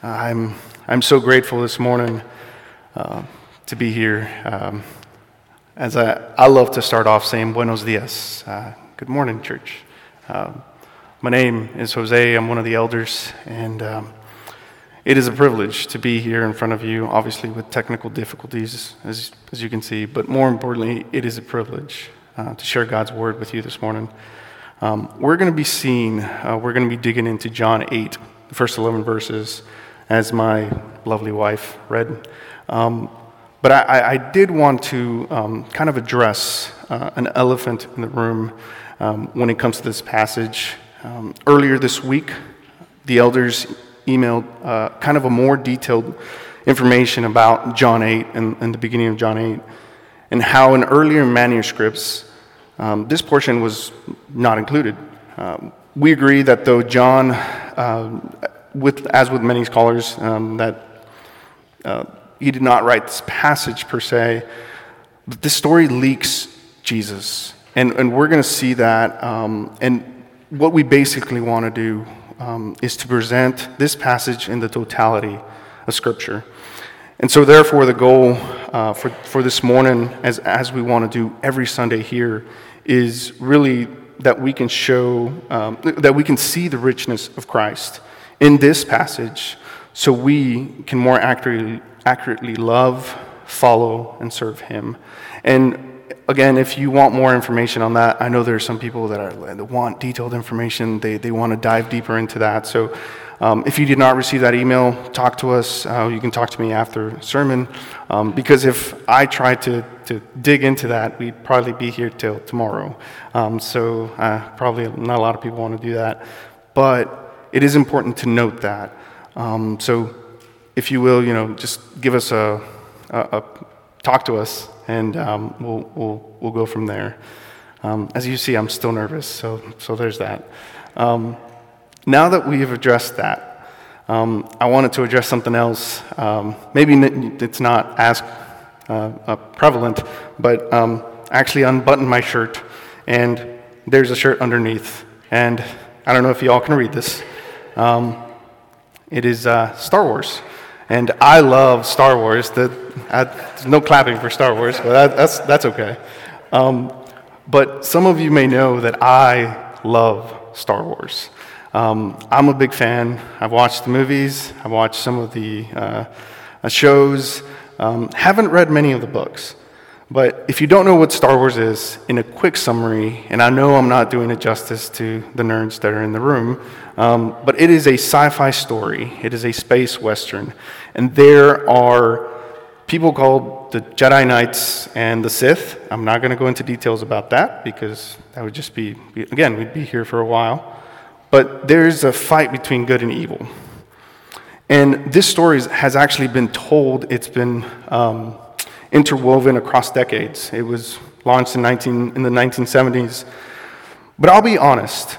I'm so grateful this morning to be here. As I love to start off saying buenos dias. Good morning, church. My name is Jose. I'm one of the elders, and it is a privilege to be here in front of you, obviously with technical difficulties, as you can see, but more importantly, it is a privilege to share God's word with you this morning. We're going to be digging into John 8, the first 11 verses, as my lovely wife read. But I did want to kind of address an elephant in the room when it comes to this passage. Earlier this week, the elders emailed kind of a more detailed information about John 8 and the beginning of John 8, and how in earlier manuscripts, this portion was not included. We agree that though John, as with many scholars, that he did not write this passage per se, but this story leaks Jesus. And we're going to see that. And what we basically want to do is to present this passage in the totality of Scripture. And so therefore the goal for this morning, as we want to do every Sunday here, is really that we can show, that we can see the richness of Christ in this passage, so we can more accurately love, follow, and serve Him. And again, if you want more information on that, I know there are some people that want detailed information. They want to dive deeper into that. So if you did not receive that email, talk to us. You can talk to me after sermon, because if I tried to dig into that, we'd probably be here till tomorrow. So probably not a lot of people want to do that. But it is important to note that. So if you will, just give us a talk to us, and we'll go from there. As you see, I'm still nervous, so there's that. Now that we have addressed that, I wanted to address something else. Maybe it's not as prevalent, but actually unbutton my shirt, and there's a shirt underneath. And I don't know if you all can read this. It is Star Wars. And I love Star Wars. There's no clapping for Star Wars, but that's okay. But some of you may know that I love Star Wars. I'm a big fan. I've watched the movies. I've watched some of the shows. Haven't read many of the books. But if you don't know what Star Wars is, in a quick summary, and I know I'm not doing it justice to the nerds that are in the room, but it is a sci-fi story. It is a space western. And there are people called the Jedi Knights and the Sith. I'm not going to go into details about that, because that would just be, again, we'd be here for a while. But there's a fight between good and evil. And this story has actually been told. It's been interwoven across decades. It was launched in the 1970s. But I'll be honest,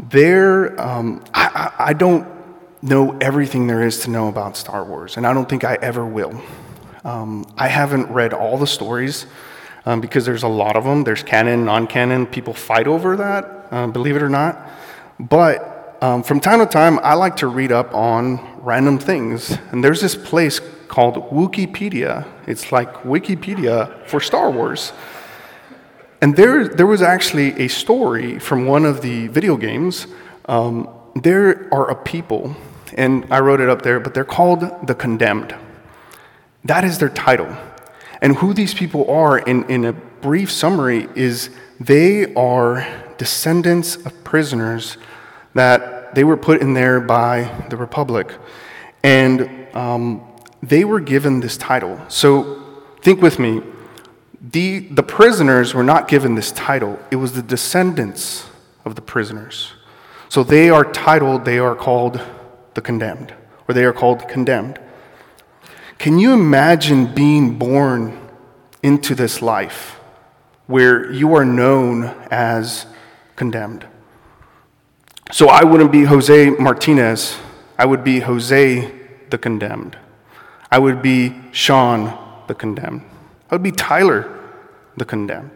I don't know everything there is to know about Star Wars, and I don't think I ever will. I haven't read all the stories, because there's a lot of them. There's canon, non-canon. People fight over that, believe it or not. But from time to time, I like to read up on random things. And there's this place called Wikipedia. It's like Wikipedia for Star Wars. And there was actually a story from one of the video games. There are a people, and I wrote it up there, but they're called the Condemned. That is their title. And who these people are, in a brief summary, is they are descendants of prisoners that they were put in there by the Republic. And they were given this title. So think with me. The prisoners were not given this title. It was the descendants of the prisoners. So they are called the Condemned, or they are called Condemned. Can you imagine being born into this life where you are known as condemned? So I wouldn't be Jose Martinez. I would be Jose the Condemned. I would be Sean the Condemned. I would be Tyler the Condemned.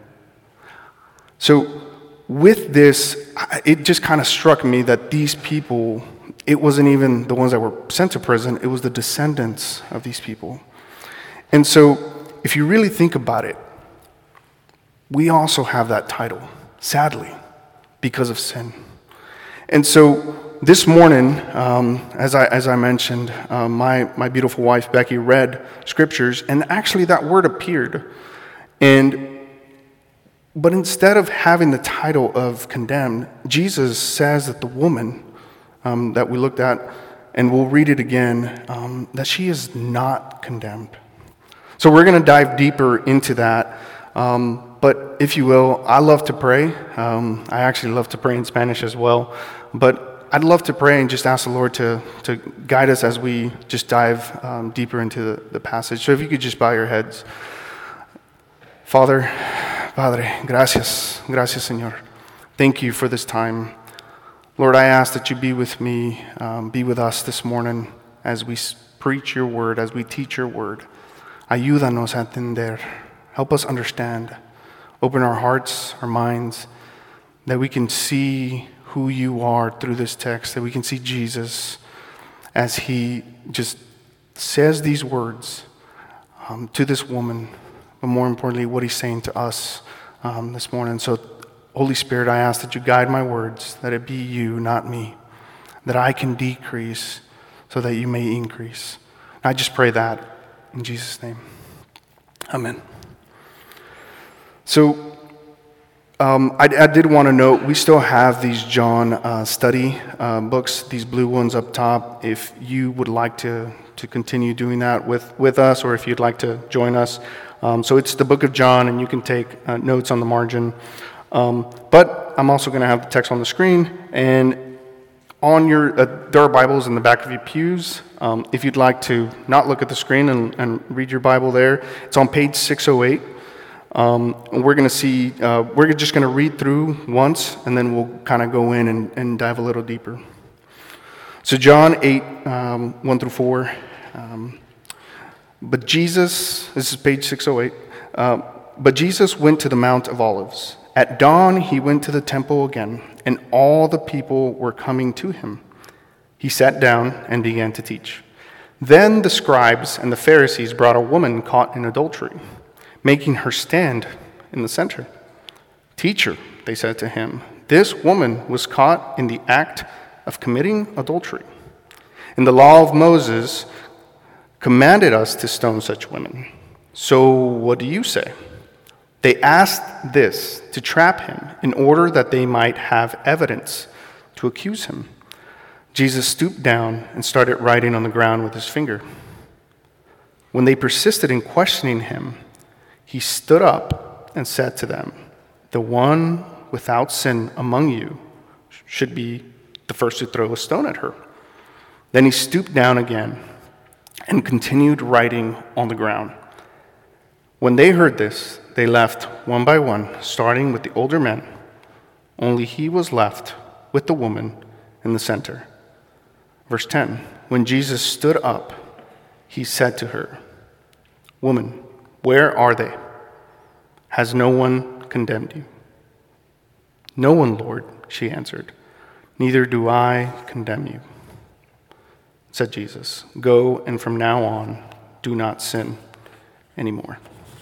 So with this, it just kind of struck me that these people, it wasn't even the ones that were sent to prison, it was the descendants of these people. And so, if you really think about it, we also have that title, sadly, because of sin. And so, this morning, as I mentioned, my beautiful wife Becky read scriptures, and actually that word appeared. But instead of having the title of condemned, Jesus says that the woman that we looked at, and we'll read it again, that she is not condemned. So we're going to dive deeper into that. But if you will, I love to pray. I actually love to pray in Spanish as well. But I'd love to pray and just ask the Lord to guide us as we just dive deeper into the passage. So if you could just bow your heads. Padre, gracias, Señor. Thank you for this time. Lord, I ask that you be with me, be with us this morning as we preach your word, as we teach your word. Ayúdanos a entender. Help us understand. Open our hearts, our minds, that we can see who you are through this text, that we can see Jesus as he just says these words to this woman, but more importantly, what he's saying to us this morning. So, Holy Spirit, I ask that you guide my words, that it be you, not me, that I can decrease so that you may increase. And I just pray that in Jesus' name. Amen. So, I did want to note, we still have these John study books, these blue ones up top. If you would like to continue doing that with us, or if you'd like to join us. So it's the book of John, and you can take notes on the margin. But I'm also going to have the text on the screen, and on your there are Bibles in the back of your pews. If you'd like to not look at the screen and read your Bible there, it's on page 608. We're going to see, we're just going to read through once, and then we'll kind of go in and dive a little deeper. So John 8, 1 through 4. But Jesus, this is page 608, but Jesus went to the Mount of Olives. At dawn, he went to the temple again, and all the people were coming to him. He sat down and began to teach. Then the scribes and the Pharisees brought a woman caught in adultery, making her stand in the center. Teacher, they said to him, this woman was caught in the act of committing adultery. And the law of Moses commanded us to stone such women. So what do you say? They asked this to trap him in order that they might have evidence to accuse him. Jesus stooped down and started writing on the ground with his finger. When they persisted in questioning him, he stood up and said to them, the one without sin among you should be the first to throw a stone at her. Then he stooped down again and continued writing on the ground. When they heard this, they left one by one, starting with the older men. Only he was left with the woman in the center. Verse 10, when Jesus stood up, he said to her, woman, where are they? Has no one condemned you? No one, Lord, she answered. Neither do I condemn you. Said Jesus, go, and from now on, do not sin anymore.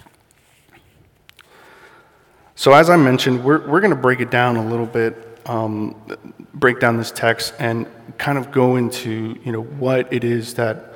So as I mentioned, we're going to break it down a little bit, break down this text and kind of go into, what it is that,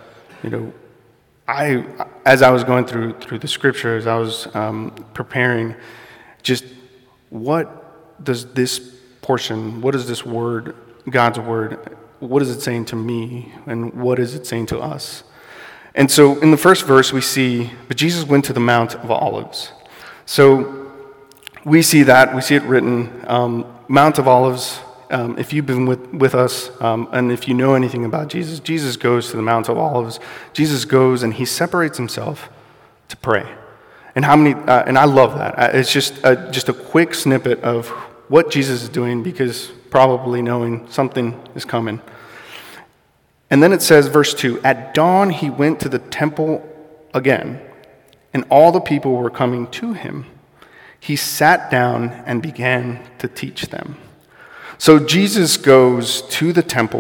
as I was going through the scriptures, I was preparing, just what does this portion, what is this word, God's word, what is it saying to me, and what is it saying to us? And so in the first verse we see, but Jesus went to the Mount of Olives. So we see it written, Mount of Olives. If you've been with us, and if you know anything about Jesus, Jesus goes to the Mount of Olives. Jesus goes and he separates himself to pray. And and I love that. It's just a quick snippet of what Jesus is doing, because probably knowing something is coming. And then it says, verse 2, at dawn he went to the temple again, and all the people were coming to him. He sat down and began to teach them. So Jesus goes to the temple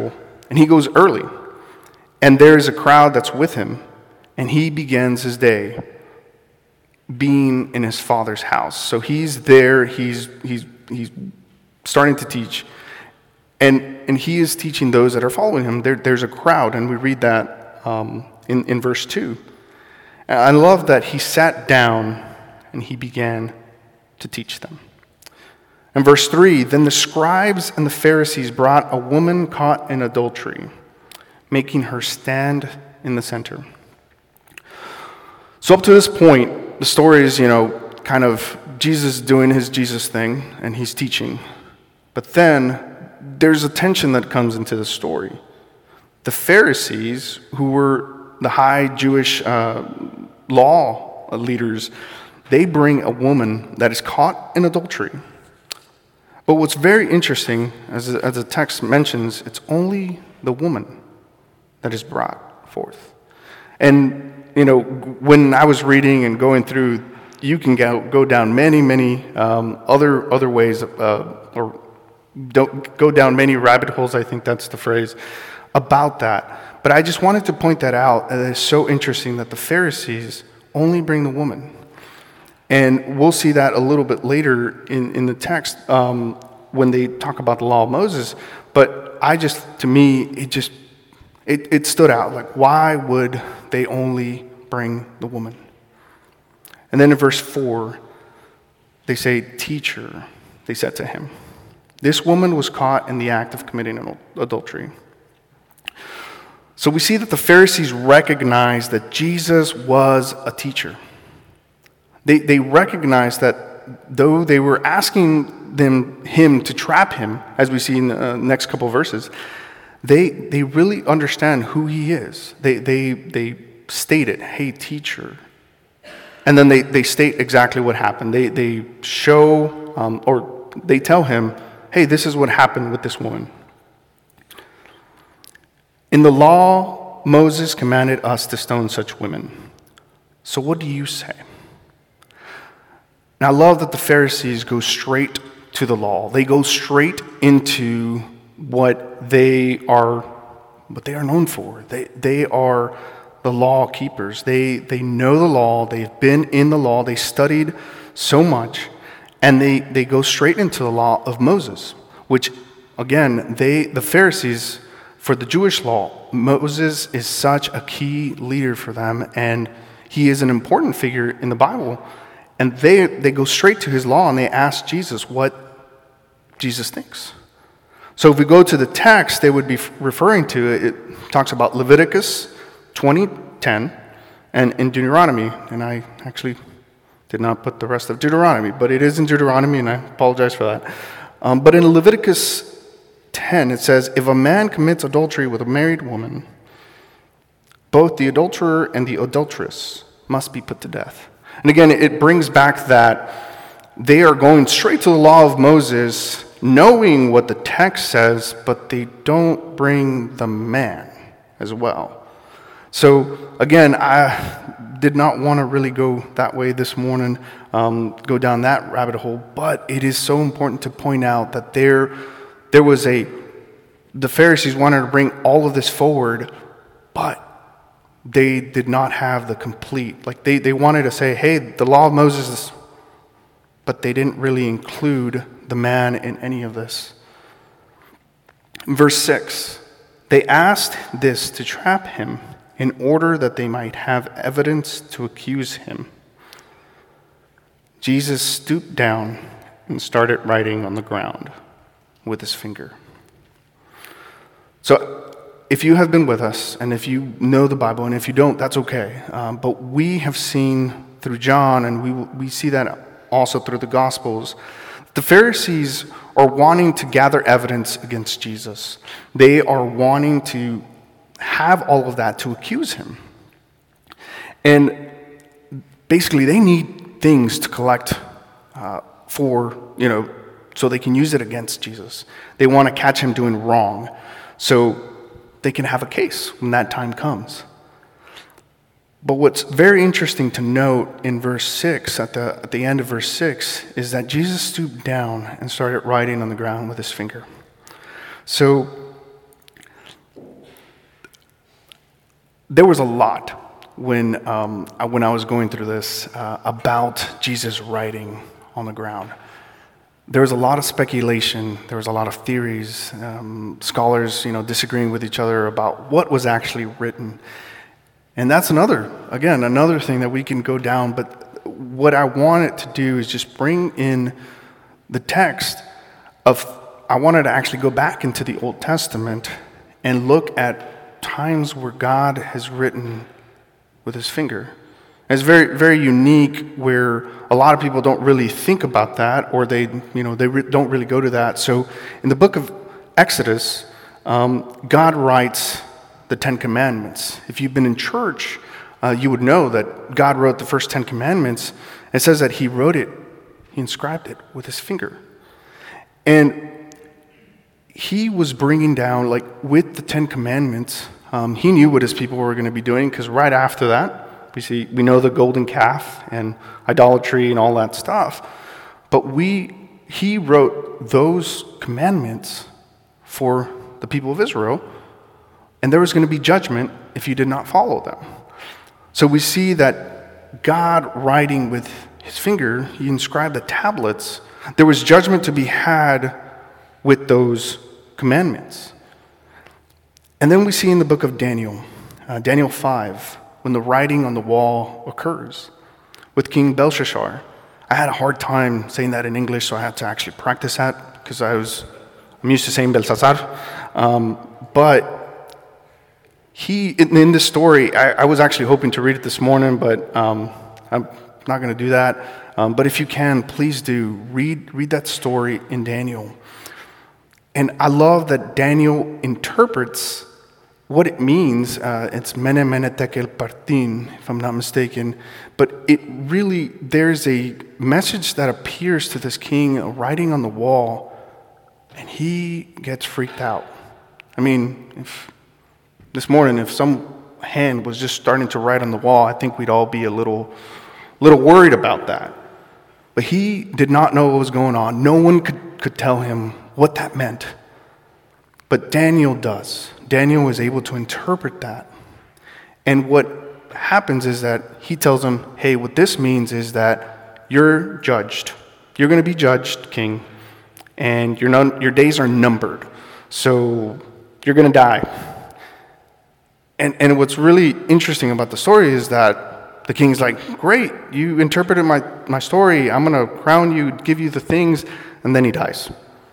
And he goes early, and there's a crowd that's with him, and he begins his day being in his Father's house. So he's there, he's starting to teach, and he is teaching those that are following him. There's a crowd, and we read that in verse 2. And I love that he sat down and he began to teach them. In verse 3, then the scribes and the Pharisees brought a woman caught in adultery, making her stand in the center. So up to this point, the story is, kind of Jesus doing his Jesus thing, and he's teaching. But then there's a tension that comes into the story. The Pharisees, who were the high Jewish law leaders, they bring a woman that is caught in adultery. But what's very interesting, as the text mentions, it's only the woman that is brought forth. And, when I was reading and going through, you can go down many other ways, or don't go down many rabbit holes, I think that's the phrase, about that. But I just wanted to point that out. It's so interesting that the Pharisees only bring the woman. And we'll see that a little bit later in the text when they talk about the law of Moses. But to me, it stood out. Like, why would they only bring the woman? And then in verse 4, they say, "Teacher," they said to him. This woman was caught in the act of committing adultery. So we see that the Pharisees recognized that Jesus was a teacher. They recognized that though they were asking him to trap him, as we see in the next couple of verses, they really understand who he is. They state it, "Hey, teacher." And then they state exactly what happened. They show, or they tell him, "Hey, this is what happened with this woman. In the law, Moses commanded us to stone such women. So what do you say?" Now, I love that the Pharisees go straight to the law. They go straight into what they are known for. They are the law keepers. They know the law. They've been in the law. They studied so much, and they go straight into the law of Moses, which, again, the Pharisees, for the Jewish law, Moses is such a key leader for them, and he is an important figure in the Bible. And they go straight to his law, and they ask Jesus what Jesus thinks. So if we go to the text, they would be referring to it. It talks about Leviticus 20:10 and in Deuteronomy. And I actually did not put the rest of Deuteronomy, but it is in Deuteronomy, and I apologize for that. But in Leviticus 10, it says, "If a man commits adultery with a married woman, both the adulterer and the adulteress must be put to death." And again, it brings back that they are going straight to the law of Moses, knowing what the text says, but they don't bring the man as well. So again, I did not want to really go that way this morning, go down that rabbit hole, but it is so important to point out that there was the Pharisees wanted to bring all of this forward, but they did not have the complete, like they wanted to say, hey, the law of Moses, but they didn't really include the man in any of this. In verse 6, they asked this to trap him in order that they might have evidence to accuse him. Jesus stooped down and started writing on the ground with his finger. So if you have been with us, and if you know the Bible, and if you don't, that's okay. But we have seen through John, and we see that also through the Gospels, the Pharisees are wanting to gather evidence against Jesus. They are wanting to have all of that to accuse him. And basically, they need things to collect so they can use it against Jesus. They want to catch him doing wrong, so they can have a case when that time comes. But what's very interesting to note in verse 6, at the end of verse 6, is that Jesus stooped down and started writing on the ground with his finger. So there was a lot when I was going through this about Jesus writing on the ground. There was a lot of speculation. There was a lot of theories, scholars, disagreeing with each other about what was actually written. And that's another thing that we can go down. But what I wanted to do is just bring in the text I wanted to actually go back into the Old Testament and look at times where God has written with his finger. It's very, very unique where a lot of people don't really think about that, or they don't really go to that. So in the book of Exodus, God writes the Ten Commandments. If you've been in church, you would know that God wrote the first 10 commandments. It says that he inscribed it with his finger. And he was bringing down, with the 10 commandments, he knew what his people were going to be doing, because right after that, we know the golden calf and idolatry and all that stuff. But he wrote those commandments for the people of Israel, and there was going to be judgment if you did not follow them. So we see that God writing with his finger, he inscribed the tablets. There was judgment to be had with those commandments. And then we see in the book of Daniel, Daniel 5, when the writing on the wall occurs with King Belshazzar. I had a hard time saying that in English, so I had to actually practice that because I'm used to saying Belshazzar. But in this story, I was actually hoping to read it this morning, but I'm not going to do that. But if you can, please do read that story in Daniel. And I love that Daniel interprets what it means. It's Mene Mene Tekel Partin, if I'm not mistaken. But there's a message that appears to this king writing on the wall, and he gets freaked out. I mean, if this morning, if some hand was just starting to write on the wall, I think we'd all be a little worried about that. But he did not know what was going on. No one could tell him what that meant. But Daniel does. Daniel was able to interpret that. And what happens is that he tells him, hey, what this means is that you're judged. You're going to be judged, king, and your days are numbered. So you're going to die. And what's really interesting about the story is that the king's like, great, you interpreted my story. I'm going to crown you, give you the things, and then he dies.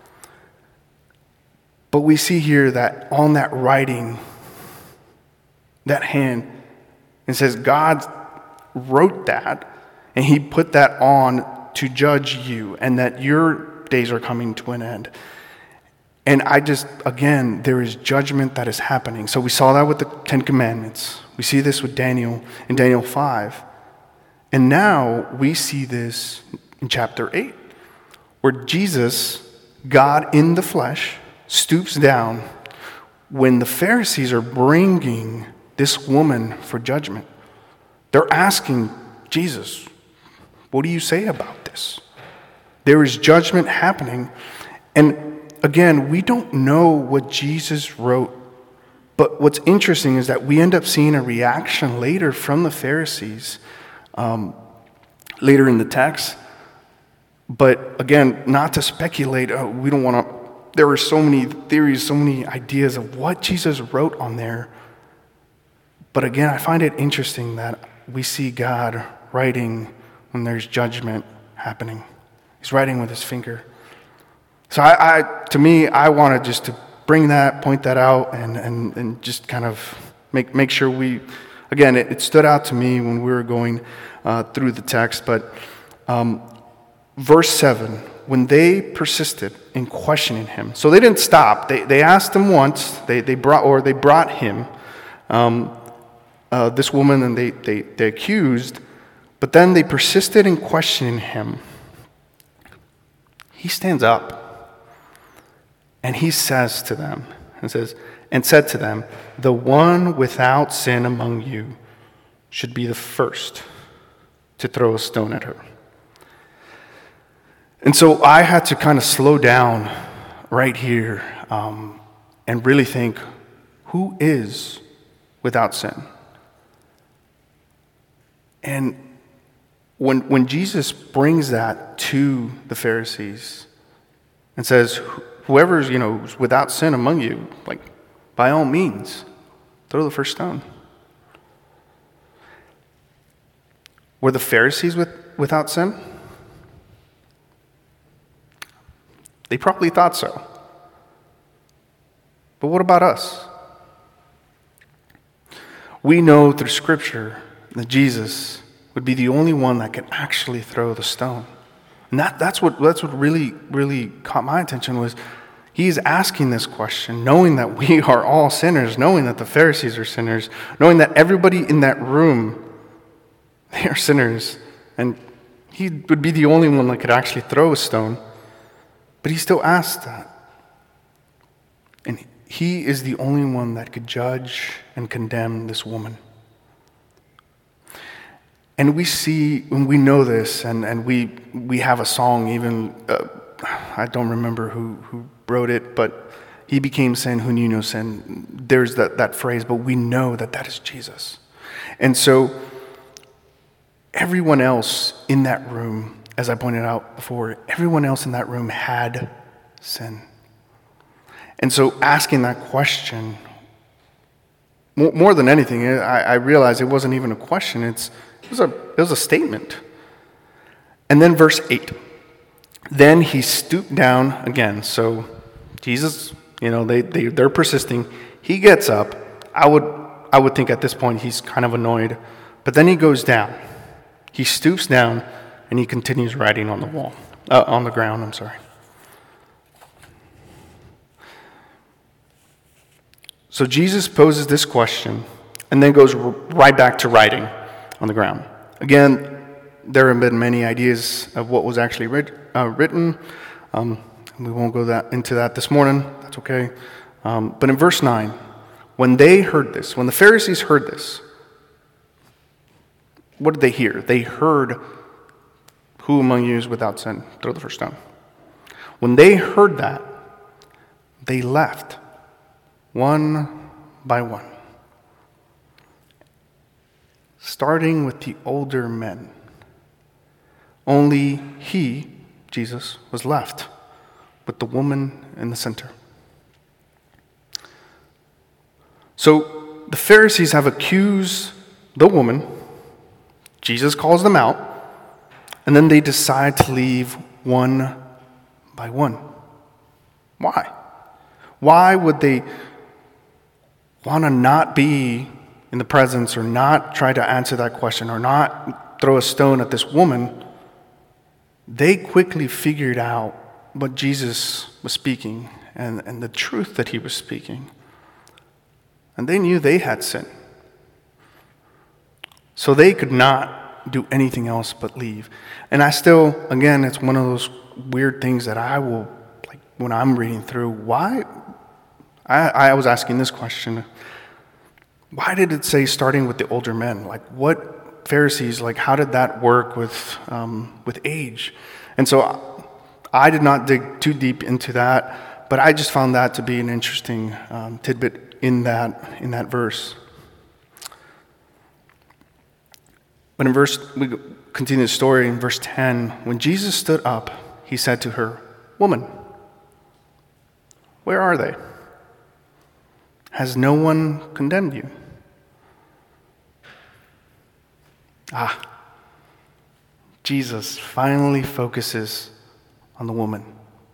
But we see here that on that writing, that hand, it says God wrote that, and he put that on to judge you, and that your days are coming to an end. And there is judgment that is happening. So we saw that with the 10 Commandments. We see this with Daniel in Daniel 5. And now we see this in chapter 8, where Jesus, God in the flesh, stoops down when the Pharisees are bringing this woman for judgment. They're asking Jesus, what do you say about this? There is judgment happening. And again, we don't know what Jesus wrote, but what's interesting is that we end up seeing a reaction later from the Pharisees, later in the text. But again, not to speculate, we don't want to. There were so many theories, so many ideas of what Jesus wrote on there. But again, I find it interesting that we see God writing when there's judgment happening. He's writing with his finger. So I wanted just to bring that, point that out, and just kind of make sure it stood out to me when we were going through the text. But verse 7, when they persisted in questioning him, so they didn't stop. They asked him once. They brought him this woman, and they accused, but then they persisted in questioning him. He stands up. And he says to them, and said to them, the one without sin among you should be the first to throw a stone at her. And so I had to kind of slow down right here and really think, who is without sin? And when Jesus brings that to the Pharisees and says, whoever's, without sin among you, like, by all means, throw the first stone. Were the Pharisees without sin? They probably thought so. But what about us? We know through Scripture that Jesus would be the only one that could actually throw the stone. And that's what really, really caught my attention was he's asking this question, knowing that we are all sinners, knowing that the Pharisees are sinners, knowing that everybody in that room, they are sinners. And he would be the only one that could actually throw a stone. But he still asked that. And he is the only one that could judge and condemn this woman. And we see, when we know this, and we have a song even, I don't remember who wrote it, but he became sin who knew no sin. There's that phrase, but we know that is Jesus. And so everyone else in that room, as I pointed out before, everyone else in that room had sin. And so asking that question, more than anything, I realized it wasn't even a question, it was a statement. And then verse 8. Then he stooped down again. So Jesus, they're persisting. He gets up. I would think at this point he's kind of annoyed. But then he goes down. He stoops down and he continues writing on the ground, I'm sorry. So Jesus poses this question and then goes right back to writing on the ground. Again, there have been many ideas of what was actually written. We won't go into that this morning. That's okay. But in verse 9, when the Pharisees heard this, what did they hear? They heard, who among you is without sin? Throw the first stone. When they heard that, they left one by one, starting with the older men. Only he, Jesus, was left with the woman in the center. So the Pharisees have accused the woman. Jesus calls them out. And then they decide to leave one by one. Why? Why would they want to not be in the presence or not try to answer that question or not throw a stone at this woman? They quickly figured out what Jesus was speaking and the truth that he was speaking. And they knew they had sin. So they could not do anything else but leave. And I still, again, it's one of those weird things that I will, like when I'm reading through, why? I was asking this question. Why did it say starting with the older men? Like what Pharisees, like how did that work with age? And so I did not dig too deep into that, but I just found that to be an interesting tidbit in that verse. But we continue the story in verse 10. When Jesus stood up, he said to her, "Woman, where are they? Has no one condemned you?" Jesus finally focuses on the woman.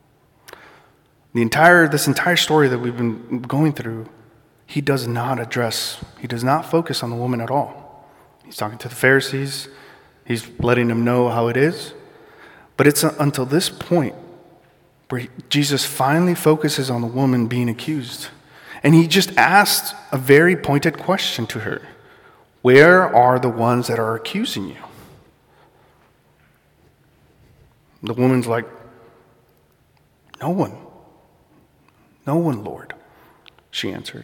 This entire story that we've been going through, he does not focus on the woman at all. He's talking to the Pharisees. He's letting them know how it is. But it's until this point where Jesus finally focuses on the woman being accused. And he just asked a very pointed question to her. Where are the ones that are accusing you? The woman's like, no one. No one, Lord, she answered.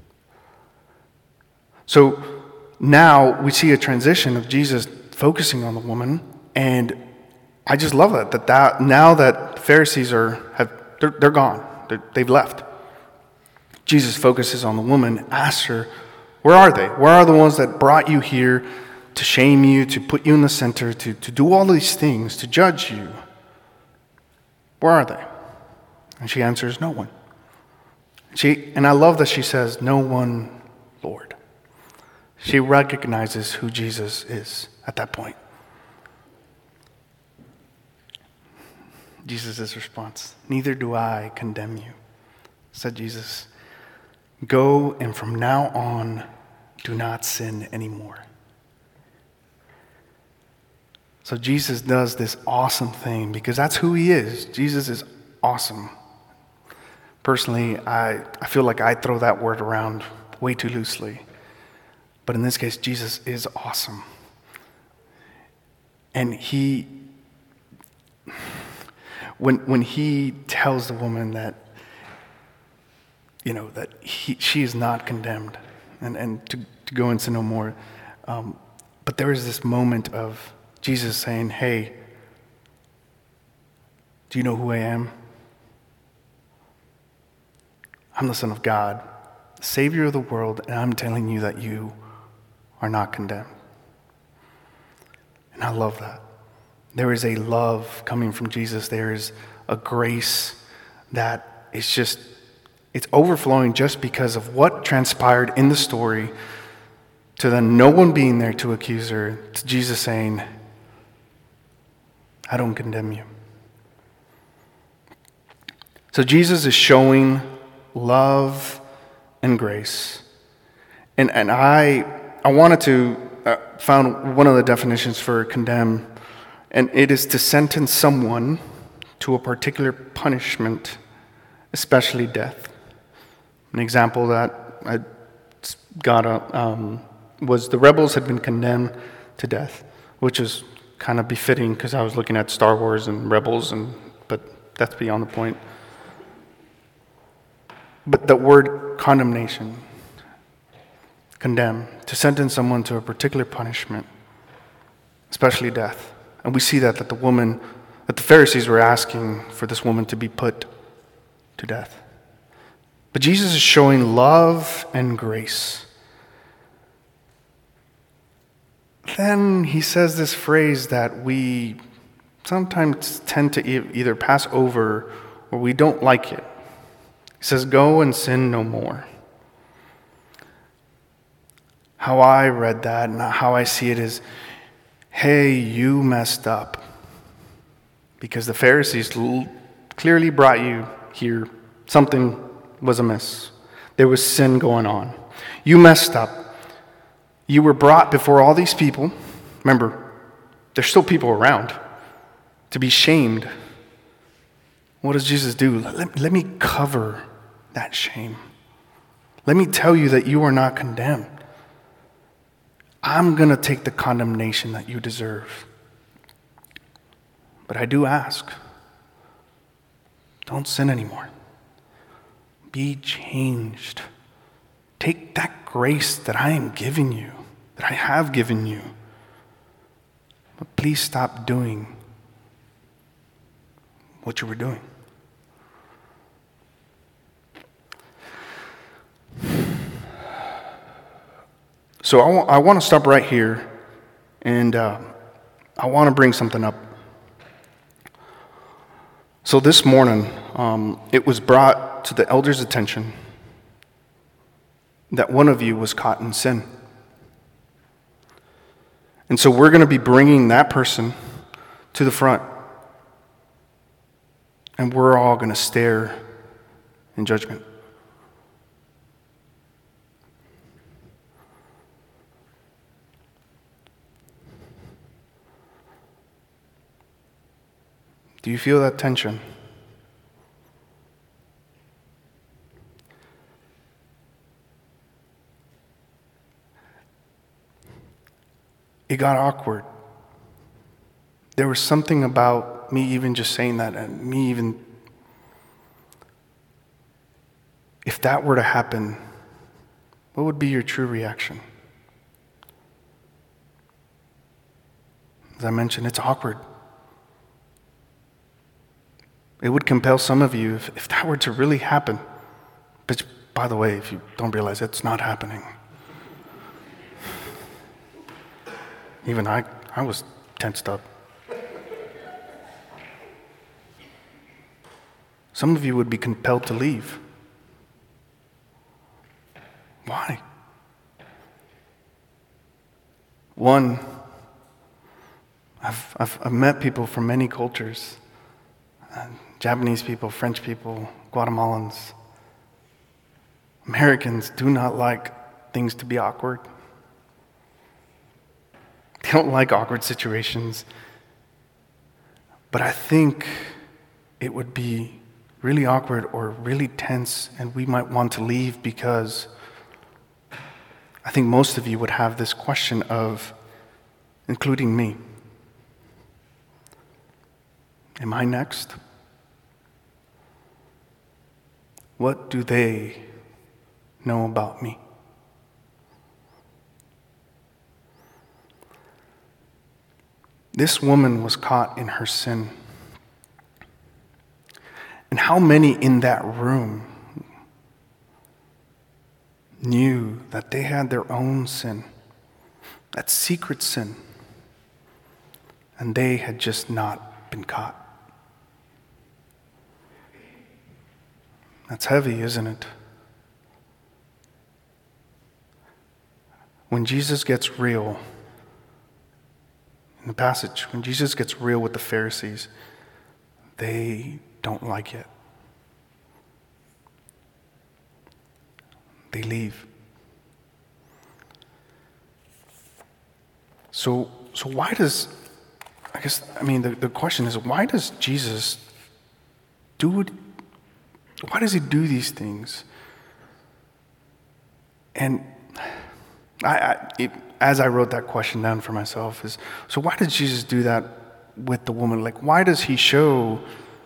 So now we see a transition of Jesus focusing on the woman, and I just love that now that the Pharisees they're gone. They've left. Jesus focuses on the woman, asks her, where are they? Where are the ones that brought you here to shame you, to put you in the center, to do all these things, to judge you. Where are they? And she answers, no one. And I love that she says, no one, Lord. She recognizes who Jesus is at that point. Jesus' response, neither do I condemn you, said Jesus. Go, and from now on, do not sin anymore. So Jesus does this awesome thing because that's who he is. Jesus is awesome. Personally, I feel like I throw that word around way too loosely. But in this case, Jesus is awesome. And when he tells the woman that, that she is not condemned and to go and sin no more. But there is this moment of Jesus saying, hey, do you know who I am? I'm the Son of God, the Savior of the world, and I'm telling you that you are not condemned. And I love that. There is a love coming from Jesus. There is a grace that is it's overflowing just because of what transpired in the story, to then no one being there to accuse her, to Jesus saying, I don't condemn you. So Jesus is showing love and grace. And I wanted to found one of the definitions for condemn, and it is to sentence someone to a particular punishment, especially death. An example that I got was the rebels had been condemned to death, which is kind of befitting because I was looking at Star Wars and rebels, but that's beyond the point. But the word condemnation, condemn, to sentence someone to a particular punishment, especially death. And we see that the Pharisees were asking for this woman to be put to death. But Jesus is showing love and grace. Then he says this phrase that we sometimes tend to either pass over or we don't like it. He says, go and sin no more. How I read that and how I see it is, hey, you messed up. Because the Pharisees clearly brought you here. Something was amiss. There was sin going on. You messed up. You were brought before all these people. Remember, there's still people around to be shamed. What does Jesus do? Let me cover that shame. Let me tell you that you are not condemned. I'm going to take the condemnation that you deserve. But I do ask, don't sin anymore. Be changed. Take that grace that I am giving you, that I have given you. But please stop doing what you were doing. So I want to stop right here, and I want to bring something up. So this morning, it was brought to the elders' attention that one of you was caught in sin. And so we're going to be bringing that person to the front, and we're all going to stare in judgment. Do you feel that tension? It got awkward. There was something about me even just saying that, and me even, if that were to happen, what would be your true reaction? As I mentioned, it's awkward. It would compel some of you, if that were to really happen. But by the way, if you don't realize, it's not happening. Even I was tensed up. Some of you would be compelled to leave. Why? One, I've met people from many cultures, Japanese people, French people, Guatemalans. Americans do not like things to be awkward. They don't like awkward situations. But I think it would be really awkward or really tense, and we might want to leave because I think most of you would have this question of, including me, am I next? What do they know about me? This woman was caught in her sin. And how many in that room knew that they had their own sin, that secret sin, and they had just not been caught? That's heavy, isn't it? When Jesus gets real, in the passage, when Jesus gets real with the Pharisees, they don't like it. They leave. So why does, the question is, why does Jesus why does he do these things? And as I wrote that question down for myself, so why does Jesus do that with the woman? Like, why does he show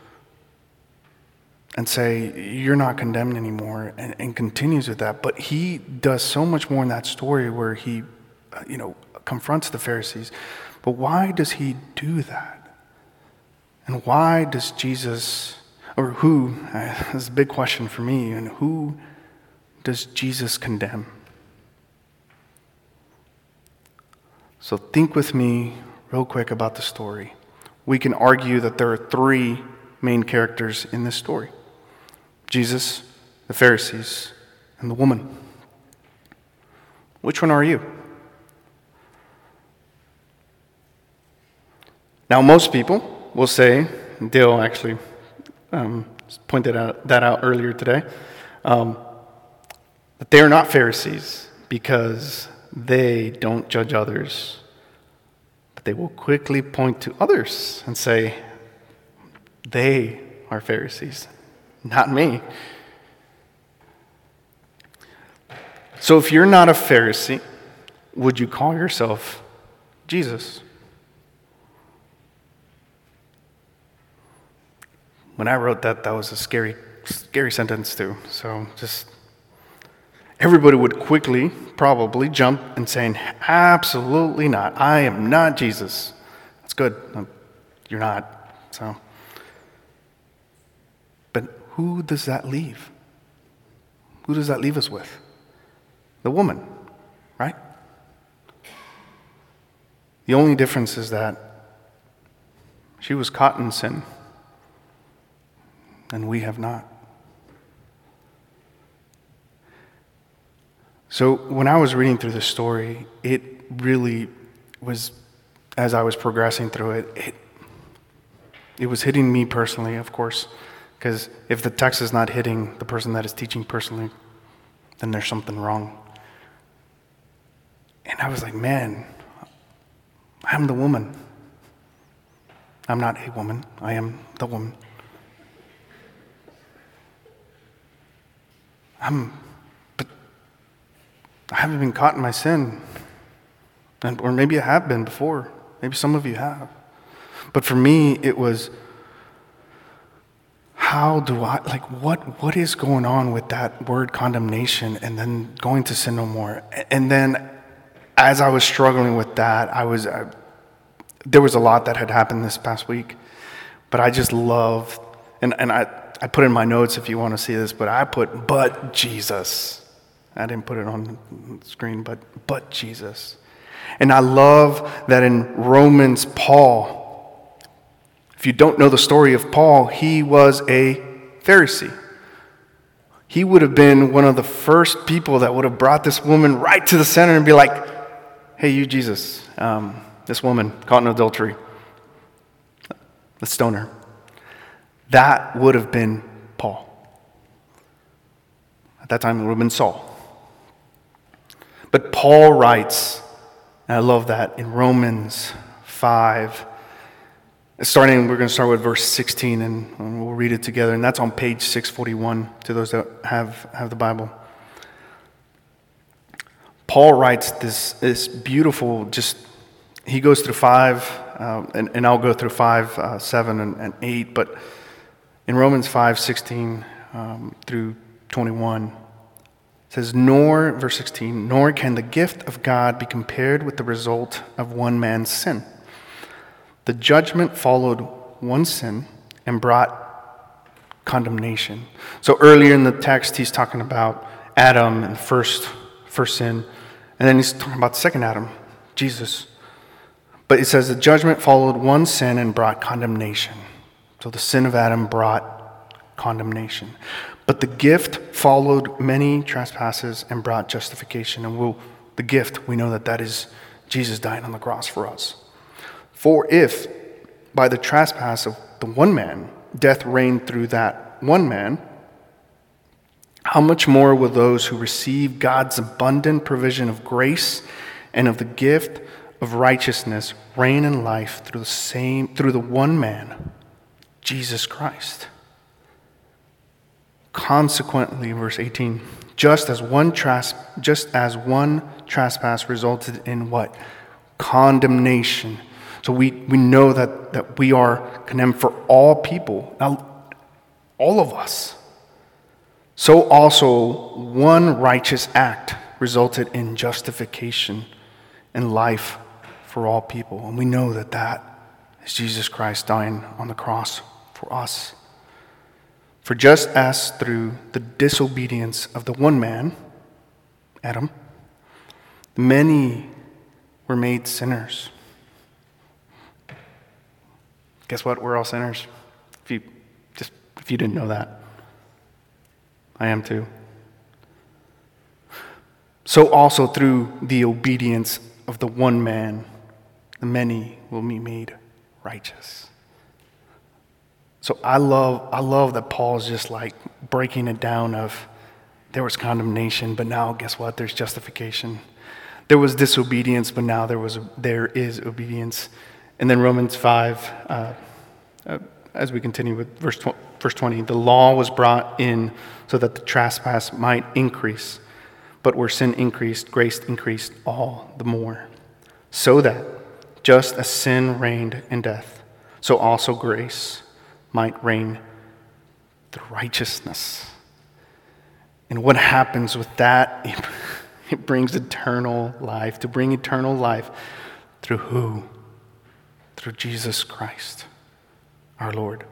and say, you're not condemned anymore, and continues with that? But he does so much more in that story where he, confronts the Pharisees. But why does he do that? And why does Jesus, or who, this is a big question for me, and who does Jesus condemn? So think with me real quick about the story. We can argue that there are three main characters in this story: Jesus, the Pharisees, and the woman. Which one are you? Now, most people will say, Dale actually pointed that out earlier today, that they are not Pharisees because they don't judge others, but they will quickly point to others and say, they are Pharisees, not me. So if you're not a Pharisee, would you call yourself Jesus? When I wrote that was a scary sentence too. So just everybody would quickly probably jump and saying, absolutely not. I am not Jesus. That's good. You're not. So, but who does that leave? Who does that leave us with? The woman, right? The only difference is that she was caught in sin, and we have not. So when I was reading through the story, it really was, as I was progressing through it, it was hitting me personally, of course, because if the text is not hitting the person that is teaching personally, then there's something wrong. And I was like, man, I'm the woman. I'm not a woman. I am the woman. But I haven't been caught in my sin. Or maybe I have been before. Maybe some of you have. But for me, it was, how do I, what is going on with that word condemnation and then going to sin no more? And then as I was struggling with that, there was a lot that had happened this past week. But I just loved, and I put in my notes if you want to see this, but I put, but Jesus. I didn't put it on the screen, but Jesus. And I love that in Romans, Paul, if you don't know the story of Paul, he was a Pharisee. He would have been one of the first people that would have brought this woman right to the center and be like, hey, you Jesus, this woman caught in adultery, let's stone her. That would have been Paul. At that time, it would have been Saul. But Paul writes, and I love that, in Romans 5, we're going to start with verse 16, and we'll read it together. And that's on page 641 to those that have the Bible. Paul writes this beautiful, he goes through 5, and I'll go through 5, 7, and 8. But in Romans 5, 16 through 21, it says, verse 16, nor can the gift of God be compared with the result of one man's sin. The judgment followed one sin and brought condemnation. So earlier in the text, he's talking about Adam and the first sin, and then he's talking about the second Adam, Jesus. But it says the judgment followed one sin and brought condemnation. So the sin of Adam brought condemnation. But the gift followed many trespasses and brought justification. And the gift, we know that is Jesus dying on the cross for us. For if by the trespass of the one man, death reigned through that one man, how much more will those who receive God's abundant provision of grace and of the gift of righteousness reign in life through the one man, Jesus Christ? Consequently, verse 18, just as one trespass resulted in what? Condemnation. So we know that we are condemned for all people, now, all of us. So also one righteous act resulted in justification and life for all people. And we know that is Jesus Christ dying on the cross for us. For just as through the disobedience of the one man, Adam, many were made sinners. Guess what? We're all sinners. If you didn't know that. I am too. So also through the obedience of the one man, the many will be made righteous. So I love that Paul's just like breaking it down of there was condemnation, but now guess what? There's justification. There was disobedience, but now there is obedience. And then Romans 5, as we continue with verse 20, the law was brought in so that the trespass might increase. But where sin increased, grace increased all the more. So that just as sin reigned in death, so also grace might reign through righteousness. And what happens with that? It brings eternal life. To bring eternal life through who? Through Jesus Christ, our Lord.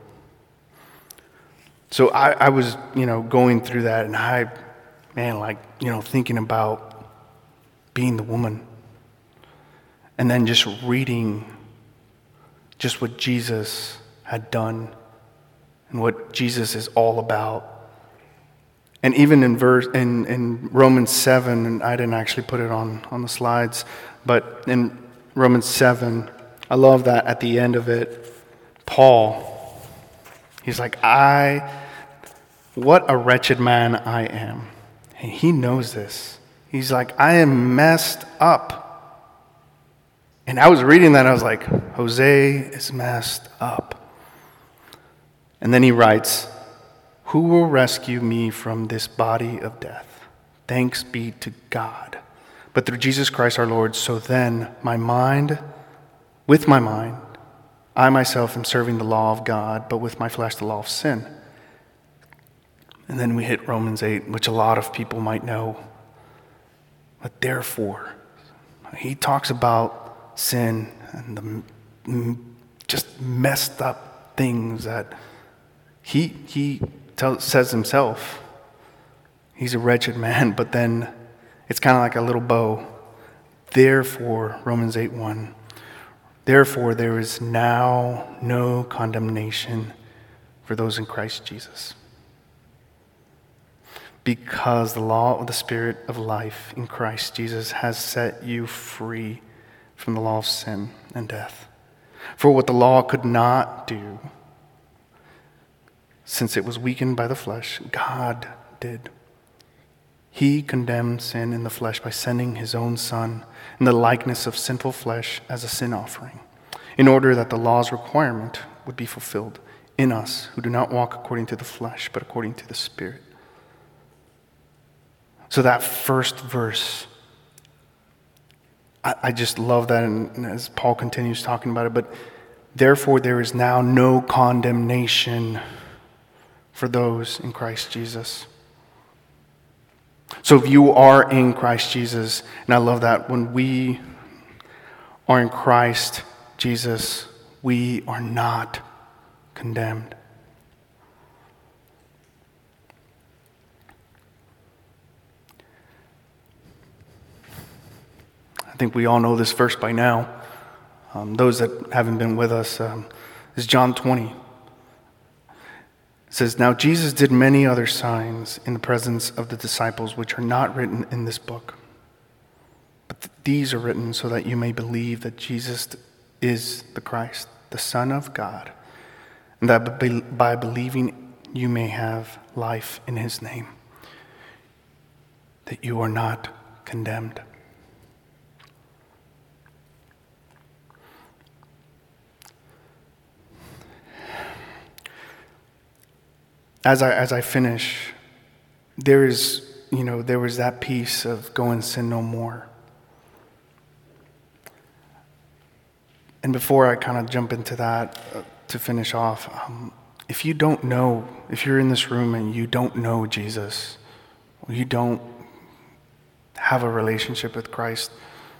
So I was, going through that, and thinking about being the woman, and then just reading just what Jesus had done and what Jesus is all about. And even in Romans 7, and I didn't actually put it on the slides, but in Romans 7, I love that at the end of it, Paul, he's like, what a wretched man I am. And he knows this. He's like, I am messed up. And I was reading that, I was like, Jose is messed up. And then he writes, who will rescue me from this body of death? Thanks be to God. But through Jesus Christ our Lord, so then with my mind, I myself am serving the law of God, but with my flesh the law of sin. And then we hit Romans 8, which a lot of people might know. But therefore, he talks about sin and the just messed up things that he says himself. He's a wretched man, but then it's kind of like a little bow. Therefore, Romans 8:1, therefore there is now no condemnation for those in Christ Jesus. Because the law of the Spirit of life in Christ Jesus has set you free from the law of sin and death. For what the law could not do, since it was weakened by the flesh, God did. He condemned sin in the flesh by sending his own Son in the likeness of sinful flesh as a sin offering, in order that the law's requirement would be fulfilled in us who do not walk according to the flesh, but according to the Spirit. So that first verse, I just love that, and as Paul continues talking about it, but therefore there is now no condemnation for those in Christ Jesus. So if you are in Christ Jesus, and I love that, when we are in Christ Jesus, we are not condemned. I think we all know this verse by now. Those that haven't been with us, is John 20. It says, now Jesus did many other signs in the presence of the disciples, which are not written in this book. But these are written so that you may believe that Jesus is the Christ, the Son of God, and that by believing you may have life in his name, that you are not condemned. As I finish, there was that piece of go and sin no more. And before I kind of jump into that, to finish off, if you're in this room and you don't know Jesus, or you don't have a relationship with Christ,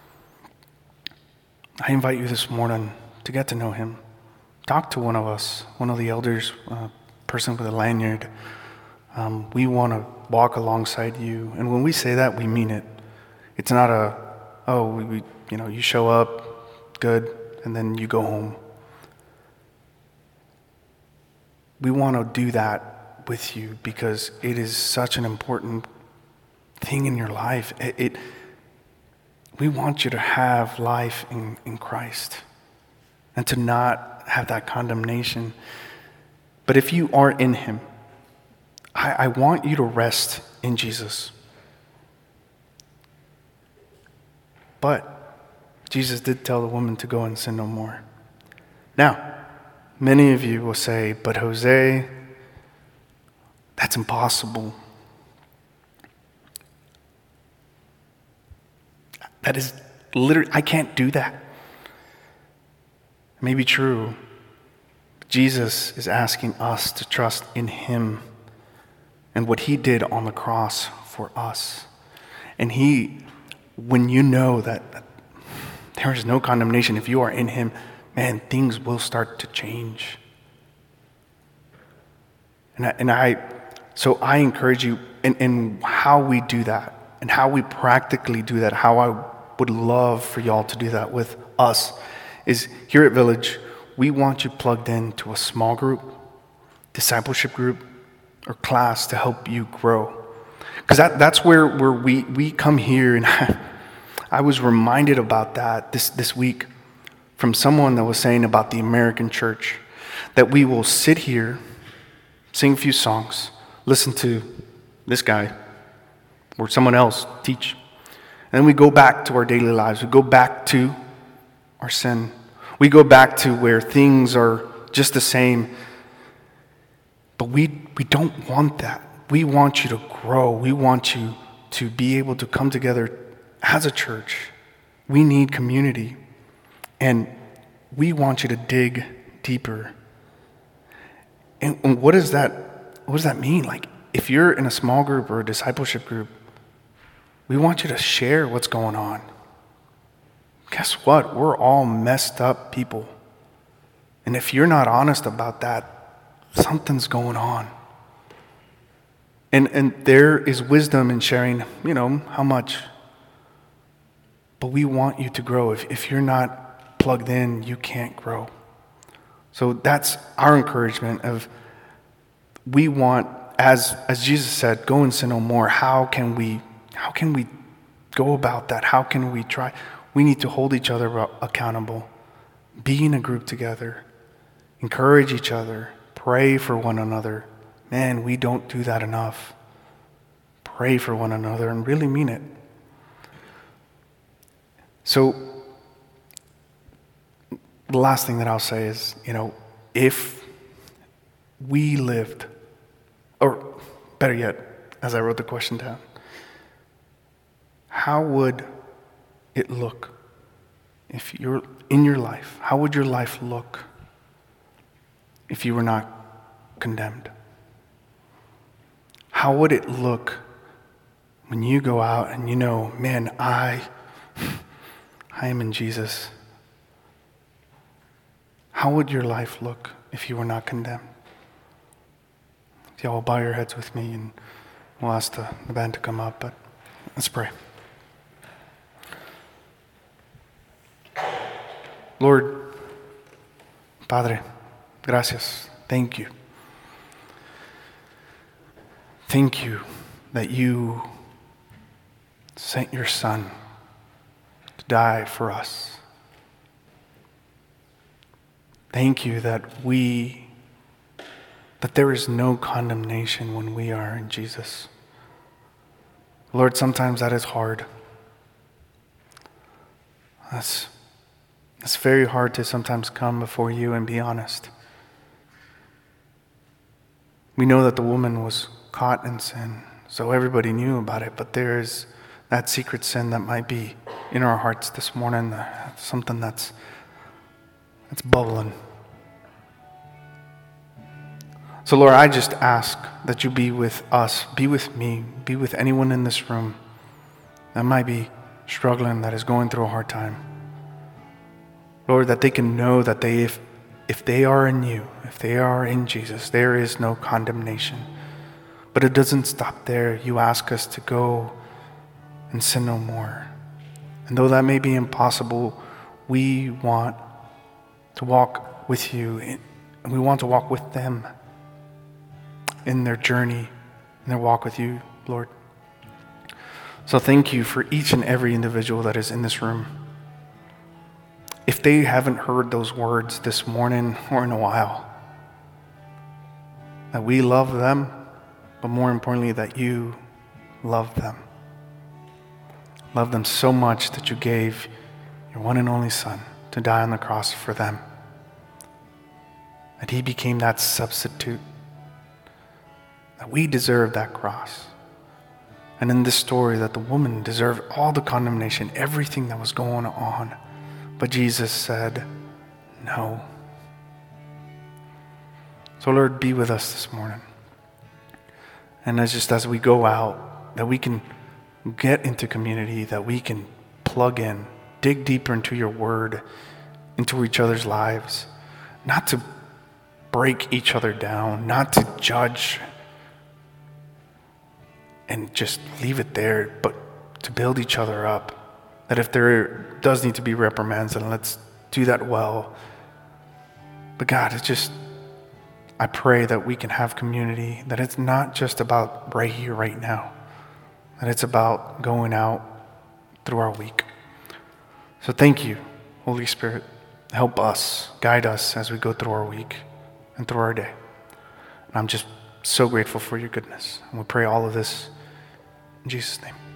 I invite you this morning to get to know him. Talk to one of us, one of the elders, person with a lanyard. We want to walk alongside you, and when we say that, we mean it. It's not you show up, good, and then you go home. We want to do that with you because it is such an important thing in your life. We want you to have life in Christ and to not have that condemnation. But if you are in him, I want you to rest in Jesus. But Jesus did tell the woman to go and sin no more. Now, many of you will say, but Jose, that's impossible. That is literally, I can't do that. It may be true. Jesus is asking us to trust in him and what he did on the cross for us. And when you know that there is no condemnation, if you are in him, man, things will start to change. So I encourage you in how we do that and how we practically do that, how I would love for y'all to do that with us, is here at Village, we want you plugged into a small group, discipleship group, or class to help you grow. Because that's where we come here, and I was reminded about that this week from someone that was saying about the American church, that we will sit here, sing a few songs, listen to this guy or someone else teach, and then we go back to our daily lives. We go back to our sin. We go back to where things are just the same. But we don't want that. We want you to grow. We want you to be able to come together as a church. We need community. And we want you to dig deeper. And what does that mean? Like, if you're in a small group or a discipleship group, we want you to share what's going on. Guess what? We're all messed up people. And if you're not honest about that, something's going on. And there is wisdom in sharing, how much. but we want you to grow. If you're not plugged in, you can't grow. So that's our encouragement of, we want, as Jesus said, go and sin no more. How can we go about that? How can we try? We need to hold each other accountable, be in a group together, encourage each other, pray for one another. Man, we don't do that enough. Pray for one another and really mean it. So the last thing that I'll say is, if we lived, or better yet, as I wrote the question down, how would it look if you're in your life? How would your life look if you were not condemned? How would it look when you go out and man, I am in Jesus? How would your life look if you were not condemned? Y'all will bow your heads with me, and we'll ask the band to come up, but let's pray. Lord, Padre, gracias. Thank you. Thank you that you sent your Son to die for us. Thank you that there is no condemnation when we are in Jesus. Lord, sometimes that is hard. It's very hard to sometimes come before you and be honest. We know that the woman was caught in sin, so everybody knew about it, but there is that secret sin that might be in our hearts this morning, something that's bubbling. So Lord, I just ask that you be with us, be with me, be with anyone in this room that might be struggling, that is going through a hard time. Lord, that they can know that if they are in you, if they are in Jesus, there is no condemnation. But it doesn't stop there. You ask us to go and sin no more. And though that may be impossible, we want to walk with you, and we want to walk with them in their journey, in their walk with you, Lord. So thank you for each and every individual that is in this room. If they haven't heard those words this morning or in a while, that we love them, but more importantly, that you love them. Love them so much that you gave your one and only Son to die on the cross for them. That he became that substitute. That we deserve that cross. And in this story, that the woman deserved all the condemnation, everything that was going on. But Jesus said, no. So Lord, be with us this morning. And as we go out, that we can get into community, that we can plug in, dig deeper into your word, into each other's lives, not to break each other down, not to judge and just leave it there, but to build each other up. That if there does need to be reprimands, then let's do that well. But God, I pray that we can have community, that it's not just about right here, right now, that it's about going out through our week. So thank you, Holy Spirit. Help us, guide us as we go through our week and through our day. And I'm just so grateful for your goodness. And we pray all of this in Jesus' name.